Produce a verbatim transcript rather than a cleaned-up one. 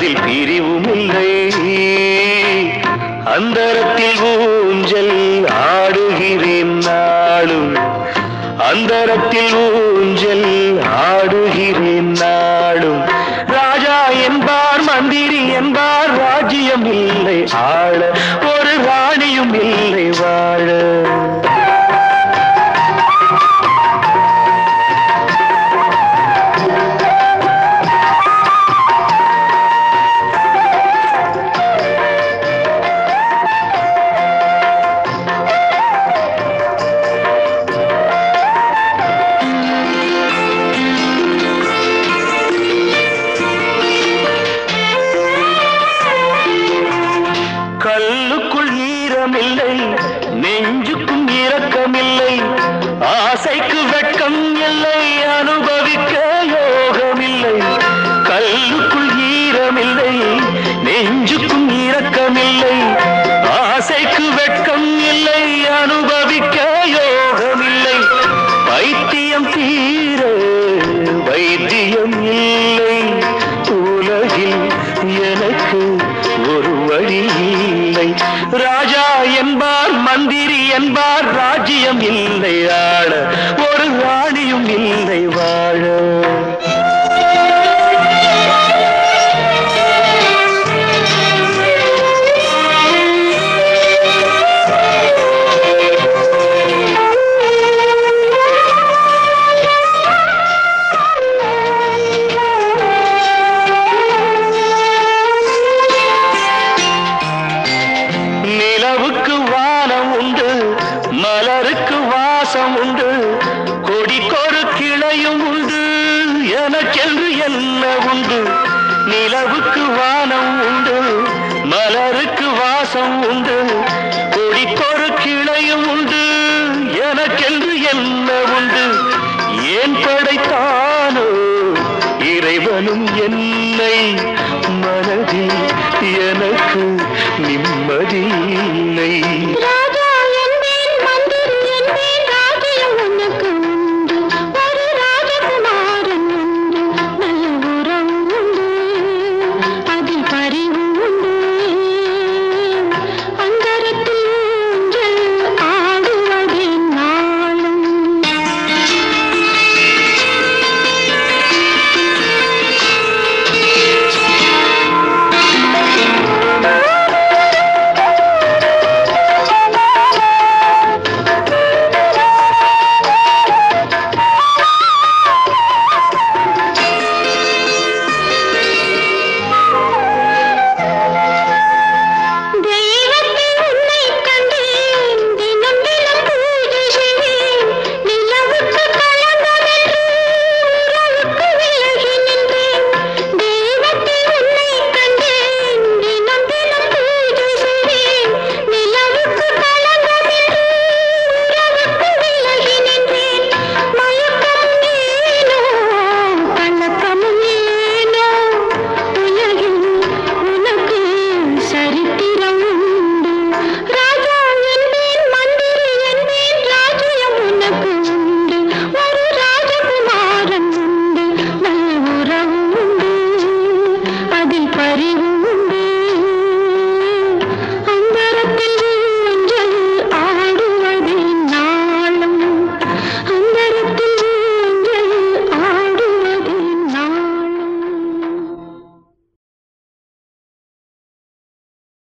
அதில் பிரிவும் இல்லை அந்தரத்தில் ஊஞ்சல் ஆடுகிறேன் நாளும் அந்தரத்தில் ஊஞ்சல் ஆடுகிறேன் நாளும் ராஜா என்பார் மந்திரி என்பார் ராஜ்யம் இல்லை ஆள ஒரு ராணியும் இல்லை வாழ கல்லுக்குள் ஈரமில்லை நெஞ்சுக்கும் இரக்கமில்லை ஆசைக்கு வெட்கம் இல்லை அனுபவிக்க யோகமில்லை கல்லுக்குள் ஈரமில்லை நெஞ்சுக்கும் இரக்கமில்லை ஆசைக்கு வெட்கம் இல்லை அனுபவிக்க யோகமில்லை பைத்தியம் தீர வைத்தியம் இல்லை உலகில் எனக்கு ஒரு வழி இல்லை ராஜா என்பார் மந்திரி என்பார் ராஜ்யம் இல்லை ஆள ஒரு ராணியும் இல்லை வாழ நிலவுக்கு வானம் உண்டு மலருக்கு வாசம் உண்டு கொடிக்கொரு கிளையும் உண்டு எனக்கென்று என்ன உண்டு நிலவுக்கு வானம் உண்டு மலருக்கு வாசம் உண்டு கொடிக்கொரு கிளையும் உண்டு எனக்கென்று என்ன உண்டு ஏன் படைத்தானோ இறைவனும் என்னை